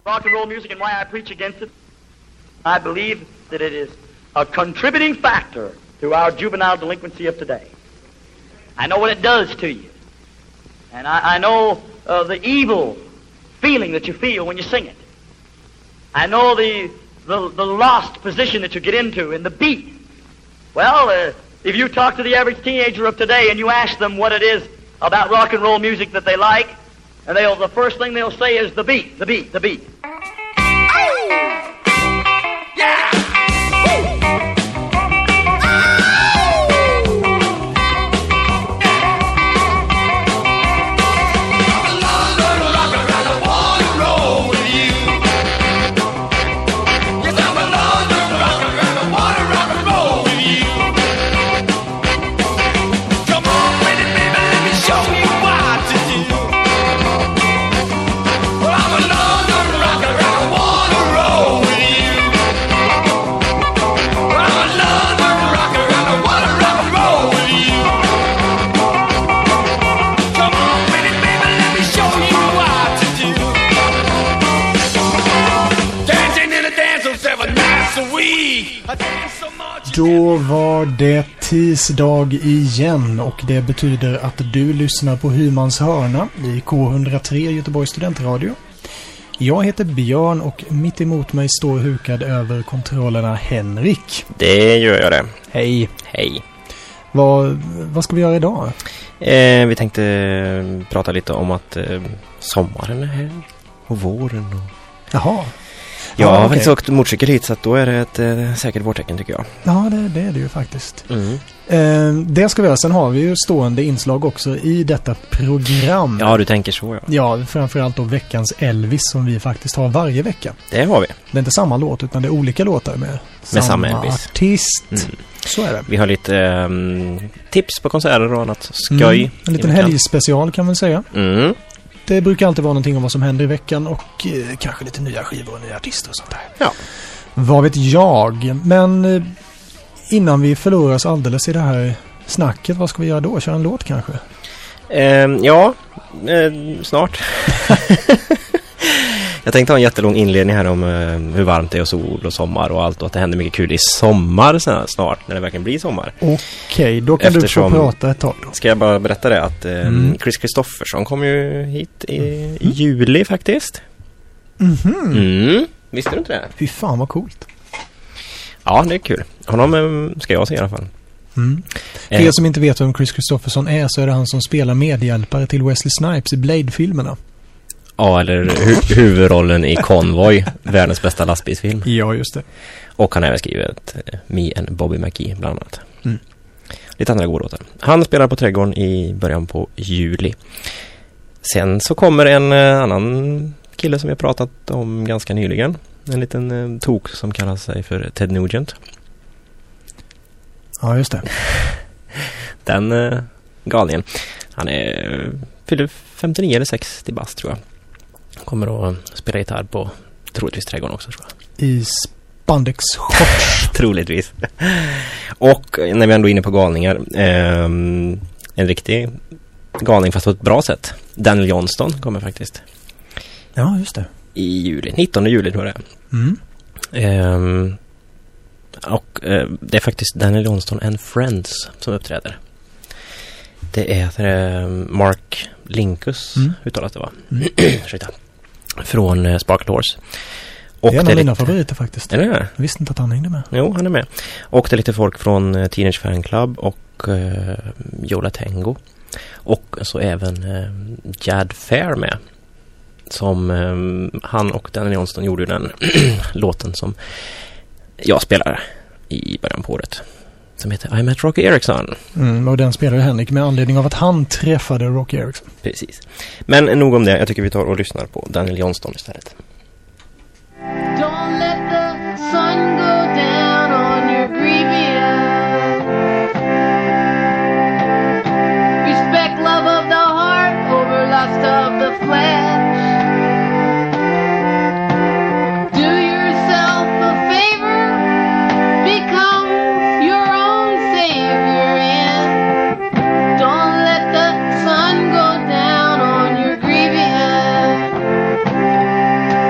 Rock and roll music and why I preach against it. I believe that it is a contributing factor to our juvenile delinquency of today. I know what it does to you. And I know the evil feeling that you feel when you sing it. I know the lost position that you get into in the beat. Well, if you talk to the average teenager of today and you ask them what it is about rock and roll music that they like, and the first thing they'll say is the beat, the beat, the beat. Yeah! Då var det tisdag igen och det betyder att du lyssnar på Hymans hörna i K103 Göteborgs studentradio. Jag heter Björn och mitt emot mig står hukad över kontrollerna Henrik. Det gör jag det. Hej. Hej. Vad ska vi göra idag? Vi tänkte prata lite om att sommaren är här och våren. Jaha. Jag har faktiskt åkt motorcykel hit så att då är det ett säkert vårtecken tycker jag. Ja, det är det ju faktiskt. Det ska vi göra. Sen har vi ju stående inslag också i detta program. Ja, du tänker så, ja. Ja, framförallt då veckans Elvis som vi faktiskt har varje vecka. Det har vi. Det är inte samma låt utan det är olika låtar med samma Elvis. Artist. Så är det. Vi har lite tips på konserter och annat skoj. En liten helgspecial kan man säga. Det brukar alltid vara någonting om vad som händer i veckan och kanske lite nya skivor och nya artister och sånt där. Ja. Vad vet jag? Men innan vi förlorar oss alldeles i det här snacket, vad ska vi göra då? Köra en låt kanske? Snart. Jag tänkte ha en jättelång inledning här om hur varmt det är och sol och sommar och allt och att det händer mycket kul i sommar snart när det verkligen blir sommar. Okej, då kan du få prata ett tag då. Ska jag bara berätta det att Chris Kristofferson kom ju hit i juli faktiskt. Visste du inte det? Fy fan vad coolt. Ja, det är kul. Honom ska jag se i alla fall. För er som inte vet vem Chris Kristofferson är så är det han som spelar medhjälpare till Wesley Snipes i Blade-filmerna. Ja, eller huvudrollen i Convoy, världens bästa lastbilsfilm. Ja, just det. Och han har även skrivit Me and Bobby McGee bland annat. Lite andra goda låtar. Han spelar på Trädgården i början på juli. Sen så kommer en annan kille som vi har pratat om ganska nyligen. En liten tok som kallar sig för Ted Nugent. Ja, just det. Den galningen. Han fyller 59 eller 60 bast tror jag. Kommer att spela gitarr på troligtvis Trädgården också tror jag. I spandex-shorts. Troligtvis. Och när vi ändå är inne på galningar. En riktig galning fast på ett bra sätt. Daniel Johnston kommer faktiskt. Ja, just det. I juli. 19 juli tror jag det är. Och det är faktiskt Daniel Johnston and Friends som uppträder. Det är Mark Linkus uttalat det va? Från Sparkle Horse. Och det är en av mina favoriter faktiskt. Är det här? Jag visste inte att han hängde med. Jo, han är med. Och det är lite folk från Teenage Fan Club och Yola Tango. Och så även Jad Fair med. Som han och Daniel Johnston gjorde den låten som jag spelar i början på året. Som heter I Met Rocky Erickson. Och den spelade Henrik med anledning av att han träffade Rocky Erickson. Precis. Men nog om det. Jag tycker vi tar och lyssnar på Daniel Johnston istället. Don't let the sun go down on your grievous. Respect love of the heart over lust of the flesh. Do yourself a favor. Become your own savior and don't let the sun go down on your grievous.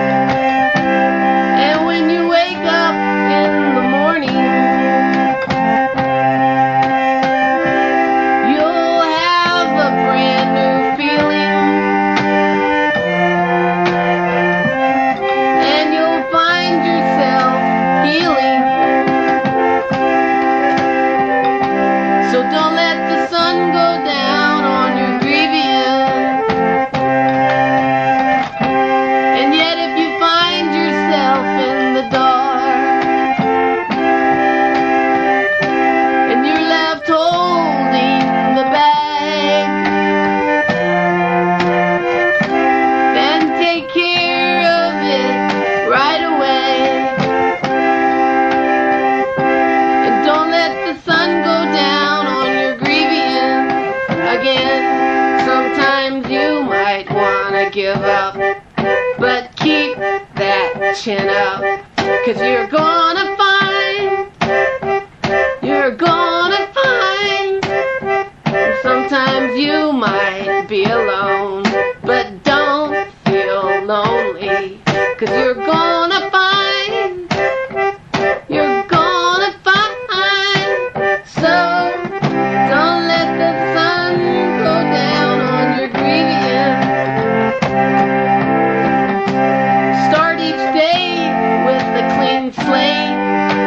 chin up, 'cause you're gonna find sometimes you might be alone, but don't feel lonely, 'cause you're gonna find so don't let the sun go down on your grievance. Start each day with a clean slate.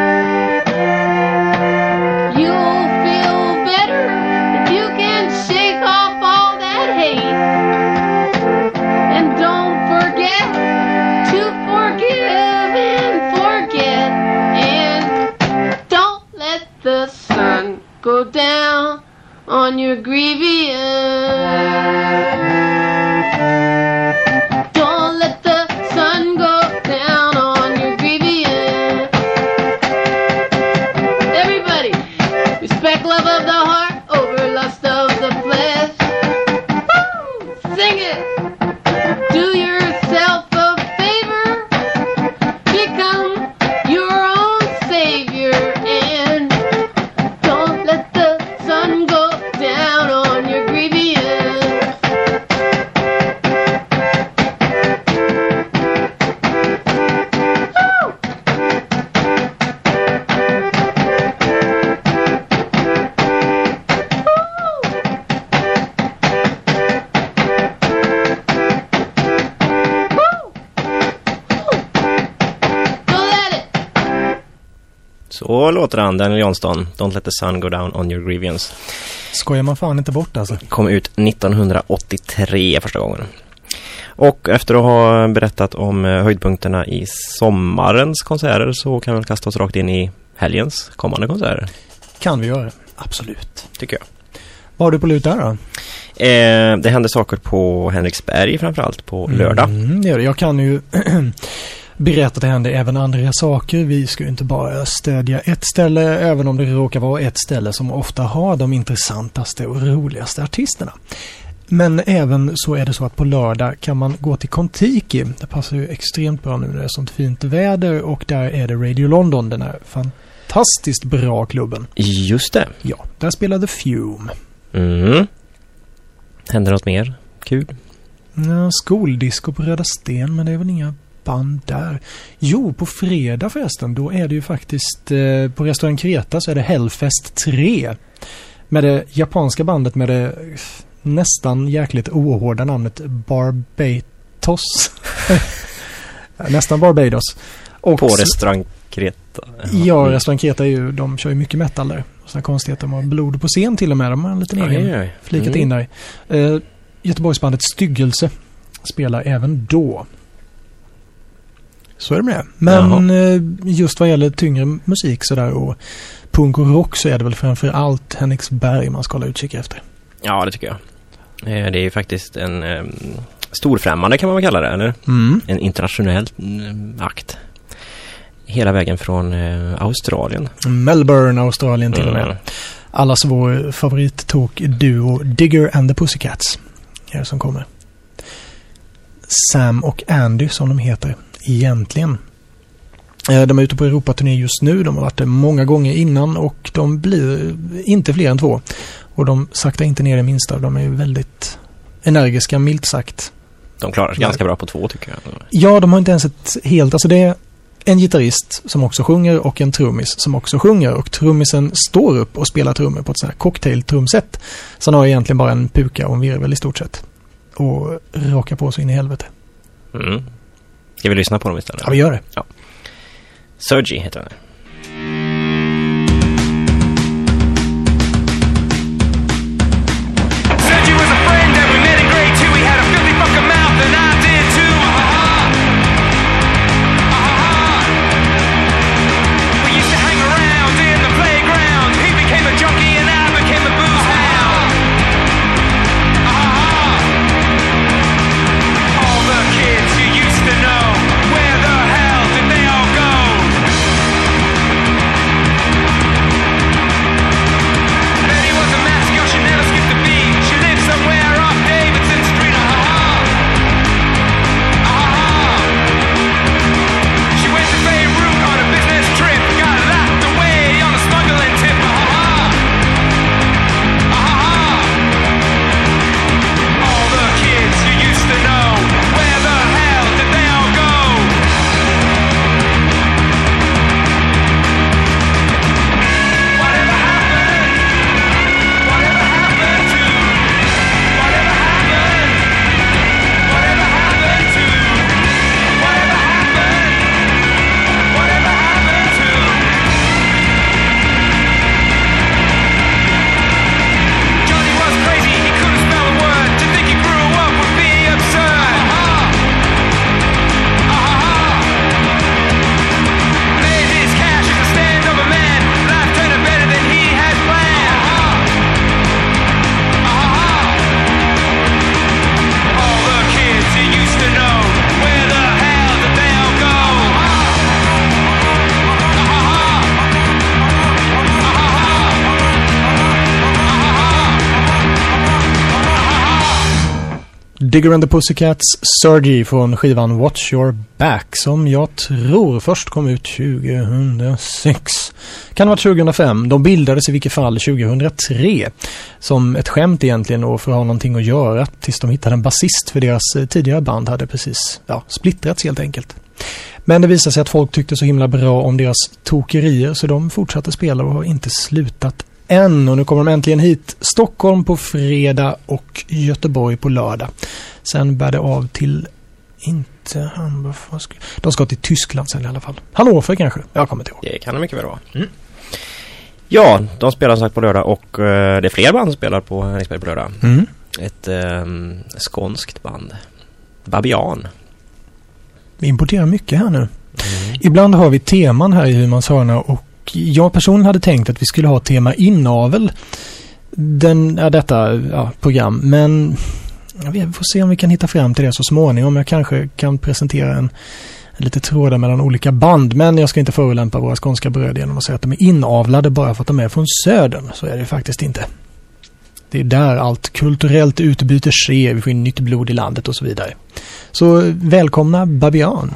You'll feel better if you can shake off all that hate. And don't forget to forgive and forget. And don't let the sun go down on your grievance. Don't let the sun go down on your grievance. Everybody, respect love of the heart over lust of the flesh. Woo! Sing it. Do yourself a favor. Become your own savior. And don't let the sun go down on your grievance. Woo! Don't let it. Så låter han, Daniel Johnston. Don't let the sun go down on your grievance. Skojar man fan inte bort alltså. Kom ut 1983 första gången. Och efter att ha berättat om höjdpunkterna i sommarens konserter så kan vi kasta oss rakt in i helgens kommande konserter. Kan vi göra, absolut. Tycker jag. Vad har du på lut där då? Det händer saker på Henriksberg framförallt på lördag. Det gör det. Jag kan ju berätta att det händer även andra saker. Vi ska ju inte bara stödja ett ställe, även om det råkar vara ett ställe som ofta har de intressantaste och roligaste artisterna. Men även så är det så att på lördag kan man gå till Kontiki. Det passar ju extremt bra nu när det är sånt fint väder, och där är det Radio London, den här fantastiskt bra klubben. Just det. Ja, där spelade Fume. Händer något mer? Kul. Ja, skoldisco på Röda Sten, men det är väl inga band där. Jo, på fredag förresten, då är det ju faktiskt på restaurang Kreta så är det Hellfest 3 med det japanska bandet med det nästan jäkligt ohårda namnet Barbados. Nästan Barbados. Och på restaurang Kreta. Ja, restaurang Kreta är ju, de kör ju mycket metal där. Sådana konstigheter, de har blod på scen till och med. De har en liten egen flikat in där. Göteborgsbandet Styggelse spelar även då. Så är det med. Men just vad gäller tyngre musik sådär och punk och rock så är det väl framför allt Henriksberg man ska hålla utkik efter. Ja, det tycker jag. Det är ju faktiskt en storfrämmande kan man väl kalla det, eller? En internationell akt. Hela vägen från Australien. Melbourne, Australien till och med. Allas vår favorittalk-duo Digger and the Pussycats är det som kommer. Sam och Andy som de heter egentligen. De är ute på Europaturné just nu. De har varit det många gånger innan och de blir inte fler än 2. Och de saktar inte ner det minsta. De är väldigt energiska, milt sagt. De klarar sig ganska bra på 2 tycker jag. Ja, de har inte ens ett helt... Alltså det är en gitarrist som också sjunger och en trummis som också sjunger. Och trummisen står upp och spelar trummor på ett sånt här cocktail-trumset. Sen har egentligen bara en puka och en virvel i stort sett. Och raka på sig in i helvete. Ska vi lyssna på dem istället? Ja, vi gör det. Ja. Sergi heter den. Kids you used to know, where the hell did they all go? Digger and the Pussycats, Sergey från skivan Watch Your Back, som jag tror först kom ut 2006. Kan vara 2005. De bildades i vilket fall 2003 som ett skämt egentligen, och för att ha någonting att göra tills de hittade en basist, för deras tidigare band hade precis splittrats helt enkelt. Men det visade sig att folk tyckte så himla bra om deras tokerier, så de fortsatte spela och har inte slutat än. Och nu kommer de äntligen hit. Stockholm på fredag och Göteborg på lördag. Sen bär det av till de ska till Tyskland sen i alla fall. Hannover kanske? Jag kommer inte ihåg. Det kan det mycket väl vara. Ja, de spelar som sagt på lördag, och det är fler band som spelar på Henriksberg på lördag. Ett skånskt band. Babian. Vi importerar mycket här nu. Ibland har vi teman här i Hymans hörna, och jag personligen hade tänkt att vi skulle ha tema inavel detta program, men vi får se om vi kan hitta fram till det så småningom. Jag kanske kan presentera en lite trådar mellan olika band, men jag ska inte förolämpa våra skånska bröder genom att säga att de är inavlade bara för att de är från södern. Så är det faktiskt inte. Det är där allt kulturellt utbyte sker, vi får in nytt blod i landet och så vidare. Så välkomna Babian!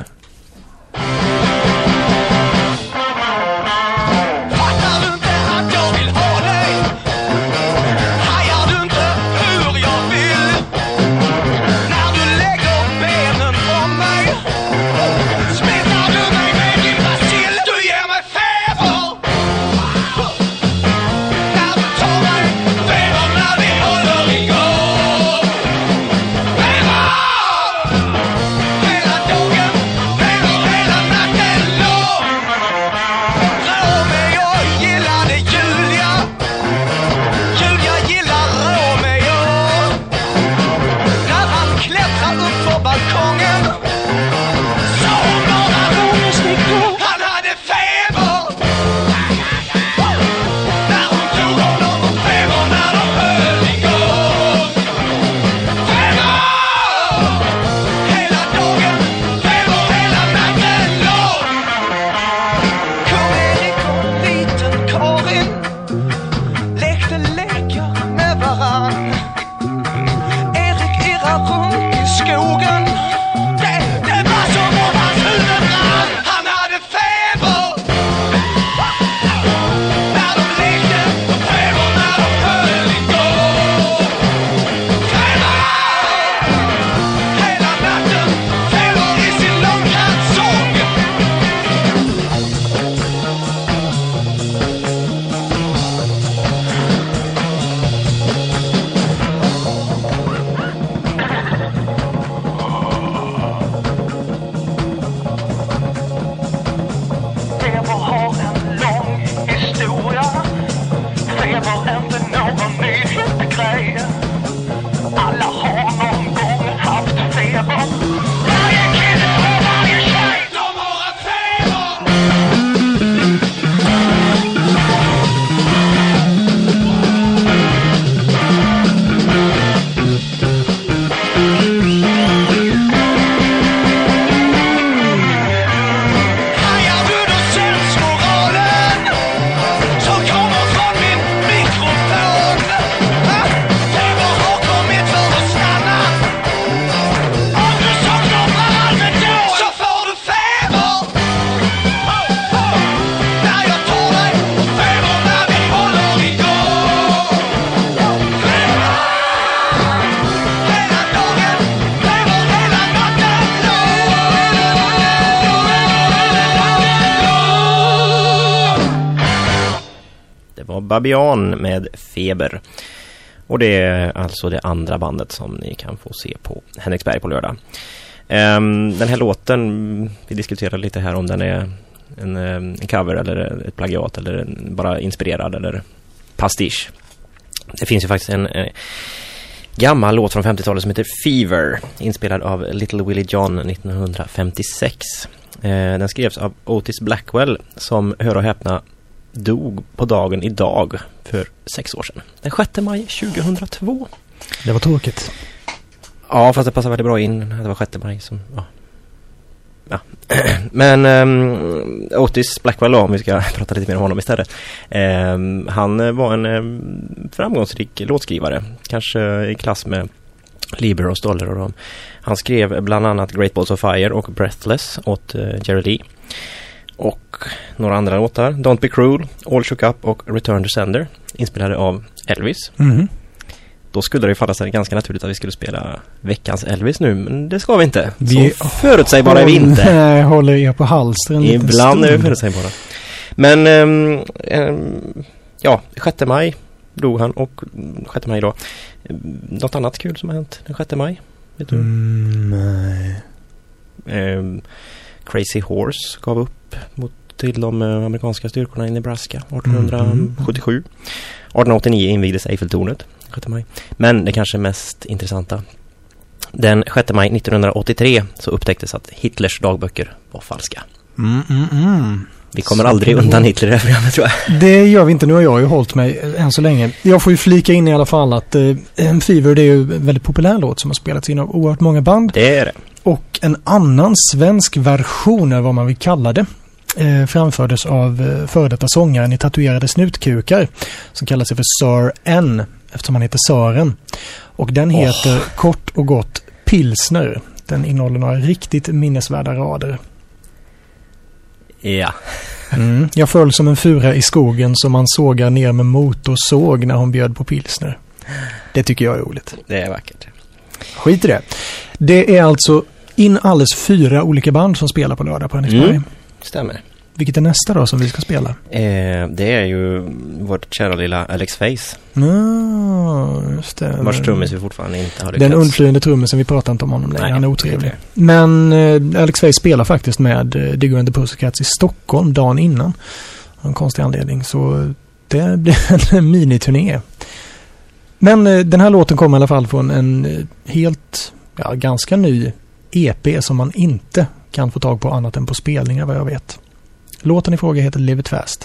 Babian med Feber. Och det är alltså det andra bandet som ni kan få se på Henriksberg på lördag. Den här låten, vi diskuterade lite här om den är en cover eller ett plagiat eller bara inspirerad eller pastisch. Det finns ju faktiskt en gammal låt från 50-talet som heter Fever, inspelad av Little Willie John 1956. Den skrevs av Otis Blackwell, som, hör och häpna, dog på dagen idag för 6 år sedan. Den 6 maj 2002. Det var tråkigt. Ja, fast det passar väldigt bra in. Det var 6 maj som... Ja. Men Otis Blackwell, om vi ska prata lite mer om honom istället. Han var en framgångsrik låtskrivare. Kanske i klass med Lieber och Stoller och dem. Han skrev bland annat Great Balls of Fire och Breathless åt Jerry Lee. Och några andra låtar. Don't Be Cruel, All Shook Up och Return to Sender. Inspelade av Elvis. Mm. Då skulle det falla sig ganska naturligt att vi skulle spela veckans Elvis nu. Men det ska vi inte. Vi så förutsägbara är vi inte. Nej, håller er på halsen. Ibland är vi förutsägbara. Men ja, 6 maj dog han och 6 maj då. Något annat kul som har hänt den 6 maj? Vet du? Nej. Crazy Horse gav upp till de amerikanska styrkorna i Nebraska 1877. 1889 invigdes Eiffeltornet 6 maj. Men det kanske mest intressanta. Den 6 maj 1983 så upptäcktes att Hitlers dagböcker var falska. Vi kommer aldrig undan Hitler i det här programmet, tror jag. Det gör vi inte. Nu har jag ju hållit mig än så länge. Jag får ju flika in i alla fall att Fever, det är ju en väldigt populär låt som har spelats in av oerhört många band. Det är det. Och en annan svensk version av vad man vill kalla det framfördes av före detta sångaren i Tatuerade snutkukar som kallar sig för Sir N eftersom han heter Sören. Och den heter kort och gott Pilsner. Den innehåller några riktigt minnesvärda rader. Ja. Jag föll som en fura i skogen som man sågar ner med motorsåg när hon bjöd på pilsner. Det tycker jag är roligt. Det är vackert. Skit i det. Det är alltså alldeles 4 olika band som spelar på lördag på Henriksberg. Stämmer. Vilket är nästa då som vi ska spela? Det är ju vårt kära lilla Alex Face. Just det. Vars trummis vi fortfarande inte har lyckats. Den undflyende trummisen, vi pratar inte om honom längre. Han är otrevlig. Men Alex Face spelar faktiskt med Digger and the Pussycats i Stockholm dagen innan. Av en konstig anledning. Så det blir en miniturné. Men den här låten kommer i alla fall från en ganska ny EP som man inte kan få tag på annat än på spelningar vad jag vet. Låten i fråga heter Live It Fast.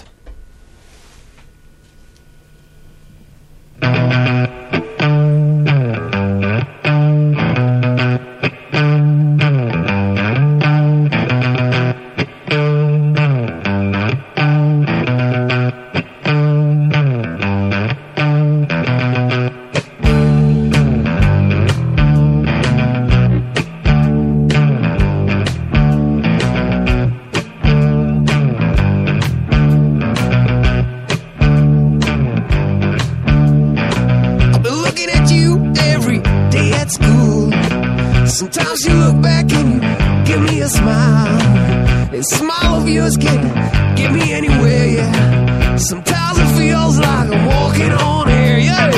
Sometimes you look back and give me a smile. A smile of yours can get me anywhere, yeah. Sometimes it feels like I'm walking on air, yeah.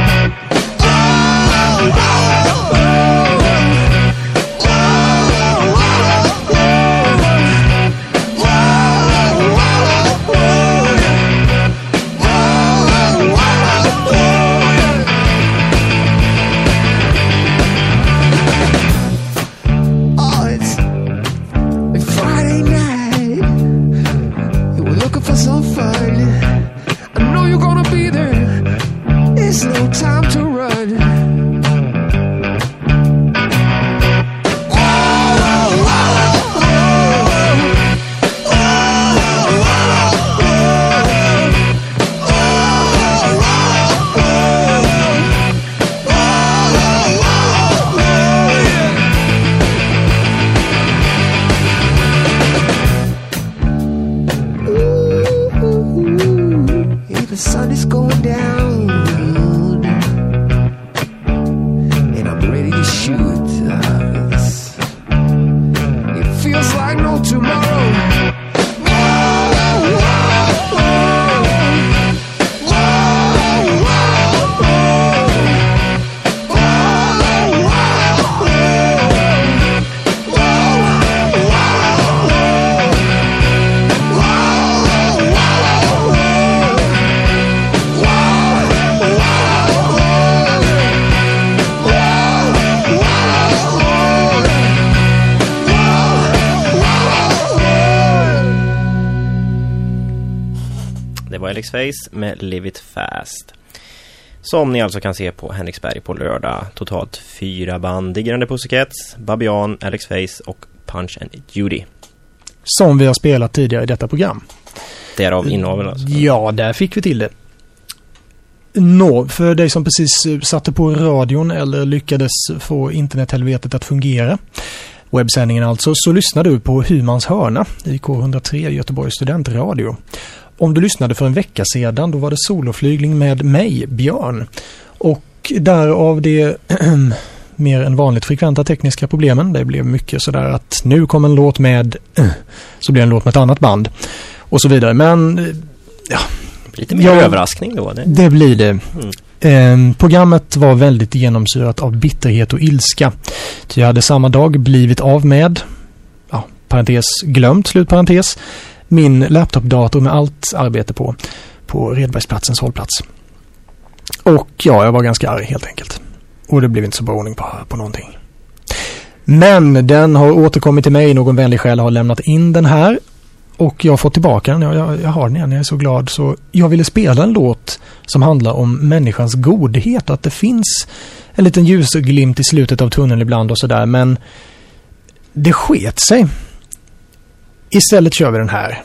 Alex Face med Live It Fast. Som ni alltså kan se på Henriksberg på lördag. Totalt 4 band. Digger and the Pussycats, Babian, Alex Face och Punch and Judy. Som vi har spelat tidigare i detta program. Därav inavel alltså. Ja, där fick vi till det. För dig som precis satte på radion eller lyckades få internethelvetet att fungera, webbsändningen alltså, så lyssnar du på Humans hörna i K103 Göteborgs studentradio. Om du lyssnade för en vecka sedan, då var det soloflygning med mig, Björn. Och därav det mer än vanligt frekventa tekniska problemen. Det blev mycket sådär att nu kommer en låt med, så blir en låt med ett annat band och så vidare. Men ja, lite mer överraskning då. Det blir det. Programmet var väldigt genomsyrat av bitterhet och ilska. Jag hade samma dag blivit av med, parentes glömt, slutparentes, min laptopdator med allt arbete på Redbergsplatsens hållplats. Och jag var ganska arg helt enkelt. Och det blev inte så bra ordning på någonting. Men den har återkommit till mig. Någon vänlig själ har lämnat in den här. Och jag har fått tillbaka den. Jag har den igen. Jag är så glad. Så jag ville spela en låt som handlar om människans godhet. Att det finns en liten ljusglimt i slutet av tunneln ibland och sådär. Men det sket sig. Istället kör vi den här.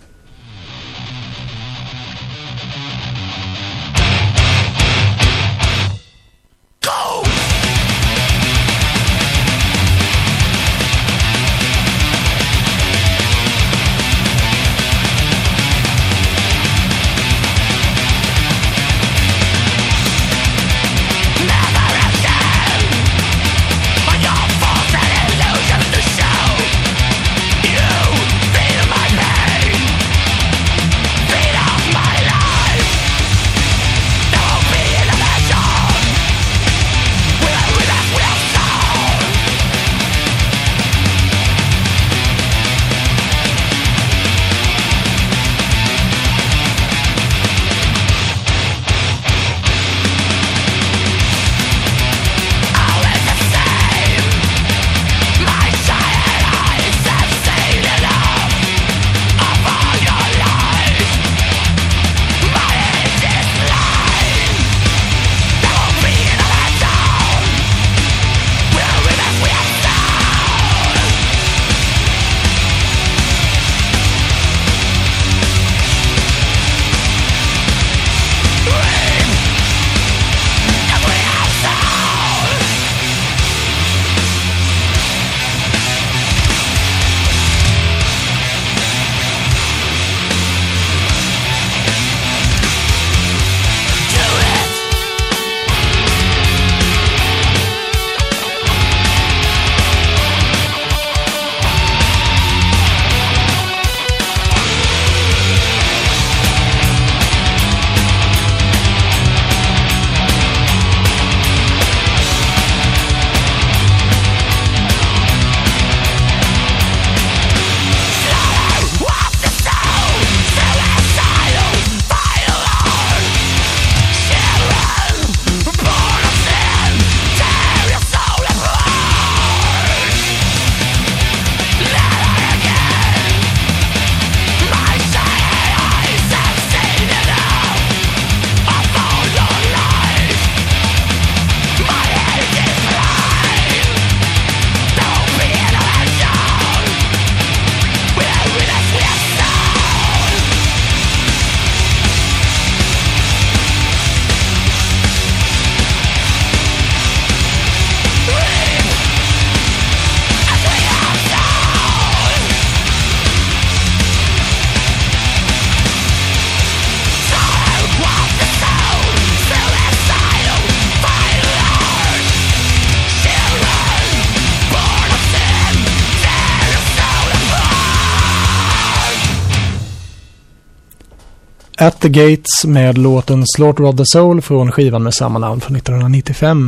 At the Gates med låten Slaughter of the Soul från skivan med samma namn från 1995.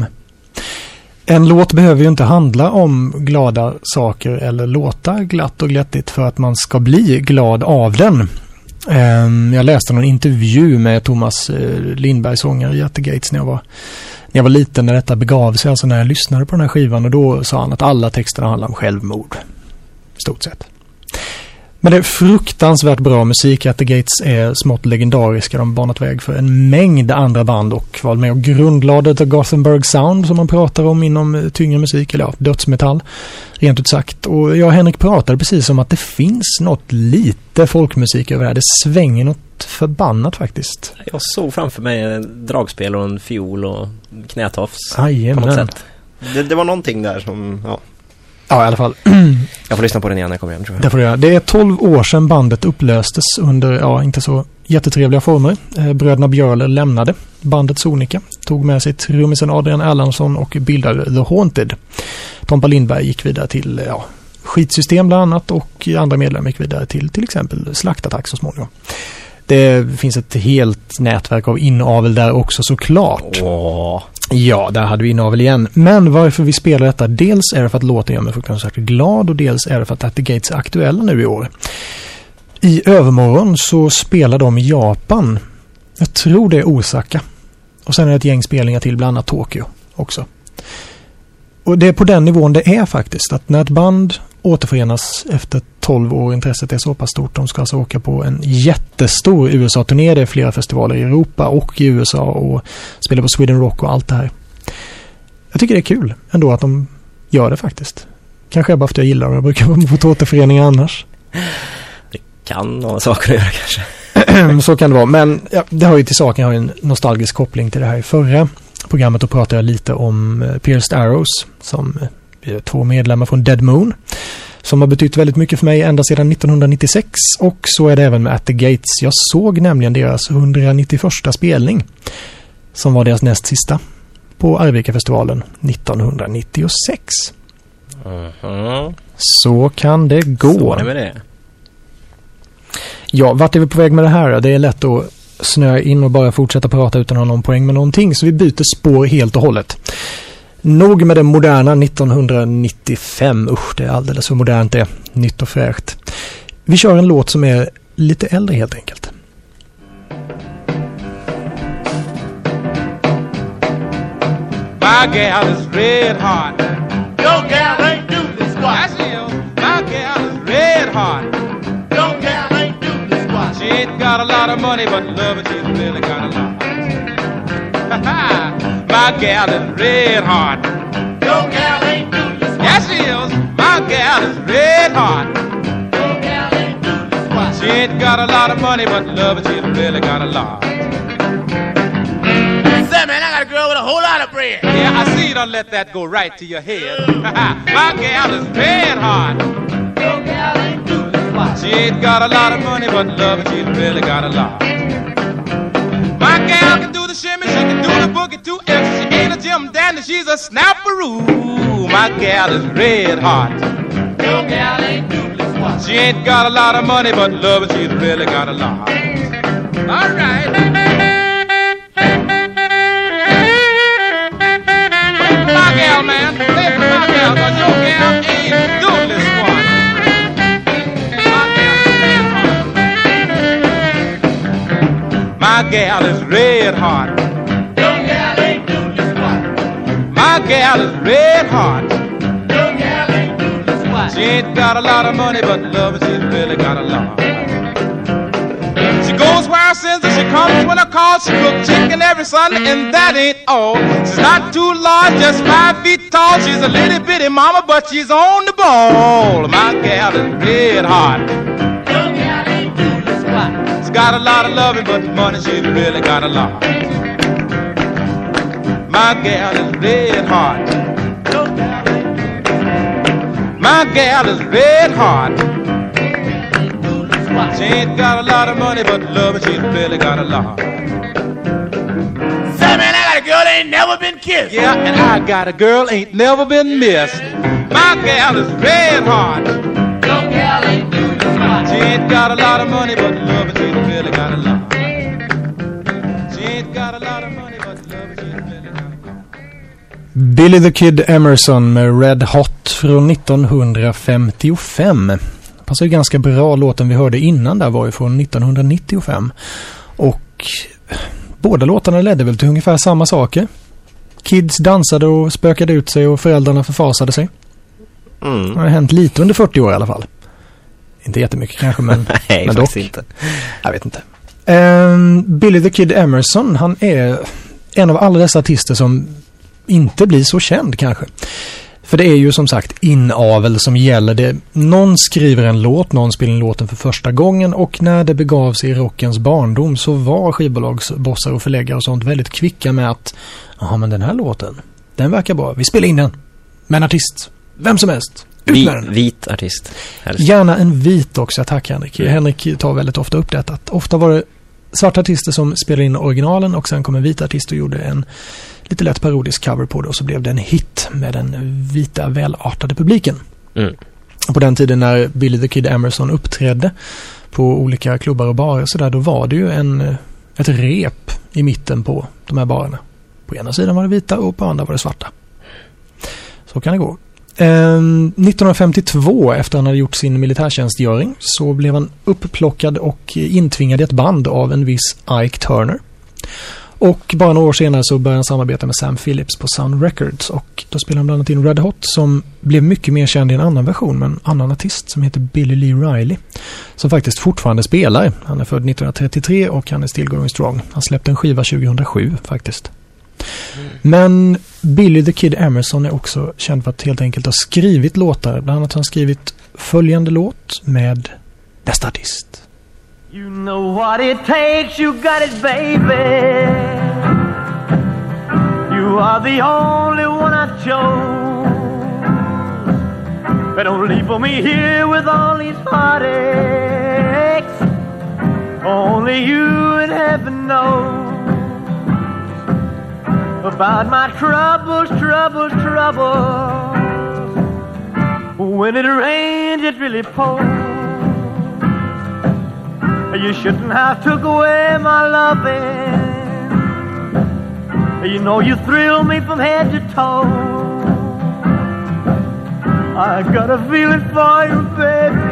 En låt behöver ju inte handla om glada saker eller låta glatt och glättigt för att man ska bli glad av den. Jag läste någon intervju med Thomas Lindberg, sångare i At the Gates, när jag var liten, när detta begav sig, alltså när jag lyssnade på den här skivan, och då sa han att alla texterna handlar om självmord, stort sett. Men det är fruktansvärt bra musik. At the Gates är smått legendariska. De har banat väg för en mängd andra band och var med och grundlade The Gothenburg Sound som man pratar om inom tyngre musik, eller dödsmetall, rent ut sagt. Och jag och Henrik pratade precis om att det finns något lite folkmusik över det här. Det svänger något förbannat faktiskt. Jag såg framför mig dragspel och en fiol och knätofs på Jajamän. något sätt. Det var någonting där som, ja. Ja, i alla fall. Jag får lyssna på den igen när jag kommer hem, tror jag. Det får jag. Det är 12 år sedan bandet upplöstes under, inte så jättetrevliga former. Bröderna Björler lämnade bandet sonika. Tog med sig trummisen Adrian Erlandsson och bildade The Haunted. Tompa Lindberg gick vidare till, skitsystem bland annat, och andra medlemmar gick vidare till exempel Slaktattack så småningom. Det finns ett helt nätverk av inavel där också, såklart. Ja, där hade vi inavel igen. Men varför vi spelar detta, dels är det för att låten gör mig fruktansvärt glad, och dels är det för att At the Gates är aktuella nu i år. I övermorgon så spelar de i Japan. Jag tror det är Osaka. Och sen är det ett gäng spelningar till, bland annat Tokyo också. Och det är på den nivån det är faktiskt. Att när ett band återförenas efter 12 år, intresset är så pass stort. De ska alltså åka på en jättestor USA-turné. Det är flera festivaler i Europa och i USA och spela på Sweden Rock och allt det här. Jag tycker det är kul ändå att de gör det faktiskt. Kanske är bara för att jag gillar det. Jag brukar vara mot återföreningar annars. Det kan ha saker att göra kanske. Så kan det vara. Men ja, det har ju till saken, har ju en nostalgisk koppling till det här. I förra programmet då pratade jag lite om Pierced Arrows, som är 2 medlemmar från Dead Moon, som har betytt väldigt mycket för mig ända sedan 1996, och så är det även med At the Gates. Jag såg nämligen deras 191 spelning, som var deras näst sista, på Arvika-festivalen 1996. Så kan det gå. Så är det med det. Ja, vart är vi på väg med det här? Det är lätt att snöa in och bara fortsätta prata utan att ha någon poäng med någonting, så vi byter spår helt och hållet. Nog med det moderna 1995. Usch, det är alldeles för modernt, det är nytt och fräscht. Vi kör en låt som är lite äldre helt enkelt. My gal is red hot. Your gal ain't do this squat. That's it. My gal is red hot. Your gal ain't do this squat. She ain't got a lot of money, but love it, she's really got a lot. My gal is red hot. Your gal ain't do this squat. Yes, she is. My gal is red hot. Your gal ain't do this squat. She ain't got a lot of money, but love it, she's really got a lot. Say, man, I got a girl with a whole lot of bread. Yeah, I see you don't let that go right to your head. My gal is red hot. Your gal ain't do this squat. She ain't got a lot of money, but love it, she's really got a lot. My gal can do the shimmy, she can do the boogie too. If she ain't a Jim Dandy, she's a snapperoo. My gal is red hot. Your gal ain't do this squat. She ain't got a lot of money, but love it, she's really got a lot. All right. My gal, man, play for my gal, 'cause your gal ain't doing this one. My gal is red hot. Your gal ain't do this squat. My gal is red hot. Your gal ain't do this squat. She ain't got a lot of money, but love it, she's really got a lot. She goes where I sends her, she comes when I call. She cooks chicken every Sunday, and that ain't all. She's not too large, just 5 feet tall. She's a little bitty mama, but she's on the ball. My gal is red hot. Your gal ain't do this squat. She's got a lot of loving, but money, she's really got a lot. My gal is red hot. Your gal ain't do this squat. My gal is red hot. Do this squat. She ain't got a lot of money, but love it, she's really got a lot. Say, man, I got a girl that ain't never been kissed. Yeah, and I got a girl ain't never been missed. My gal is red hot. Your gal ain't do this squat. She ain't got a lot of money, but love it, she's really got a lot. She ain't got a lot of money, but love it, she's really got a lot. Billy the Kid Emerson med Red Hot från 1955. Passar ju ganska bra. Låten vi hörde innan där var ju från 1995. Och båda låtarna ledde väl till ungefär samma saker. Kids dansade och spökade ut sig och föräldrarna förfasade sig. Det har hänt lite under 40 år i alla fall. Inte jättemycket kanske, men, Nej, men faktiskt dock. inte. Jag vet inte. Billy the Kid Emerson, han är en av alla dessa artister som inte blir så känd kanske. För det är ju som sagt inavel som gäller. Någon skriver en låt, någon spelar låten för första gången, och när det begav sig i rockens barndom så var skivbolagsbossar och förläggare och sånt väldigt kvicka med att jaha, men den här låten, den verkar bra. Vi spelar in den. Men artist, vem som helst. Vit artist. Helst. Gärna en vit också, tack Henrik. Henrik tar väldigt ofta upp detta. Att ofta var det svarta artister som spelade in originalen och sen kom en vit artist och gjorde en lite lätt parodisk cover på det, och så blev det en hit med den vita välartade publiken. På den tiden när Billy the Kid Emerson uppträdde på olika klubbar och barer så där, då var det ju ett rep i mitten på de här barerna. På ena sidan var det vita och på andra var det svarta. Så kan det gå. 1952, efter han hade gjort sin militärtjänstgöring, så blev han uppplockad och intvingad i ett band av en viss Ike Turner. Och bara några år senare så började han samarbeta med Sam Phillips på Sound Records, och då spelade han bland annat in Red Hot, som blev mycket mer känd i en annan version med en annan artist som heter Billy Lee Riley, som faktiskt fortfarande spelar. Han är född 1933 och han är still going strong. Han släppte en skiva 2007 faktiskt. Men Billy the Kid Emerson är också känd för att helt enkelt ha skrivit låtar. Bland annat har han skrivit följande låt med nästa artist. You know what it takes, you got it baby. You are the only one I chose. But don't leave me here with all these heartaches. Only you in heaven knows about my troubles. When it rains, it really pours. You shouldn't have took away my loving. You know you thrill me from head to toe. I got a feeling for you, baby.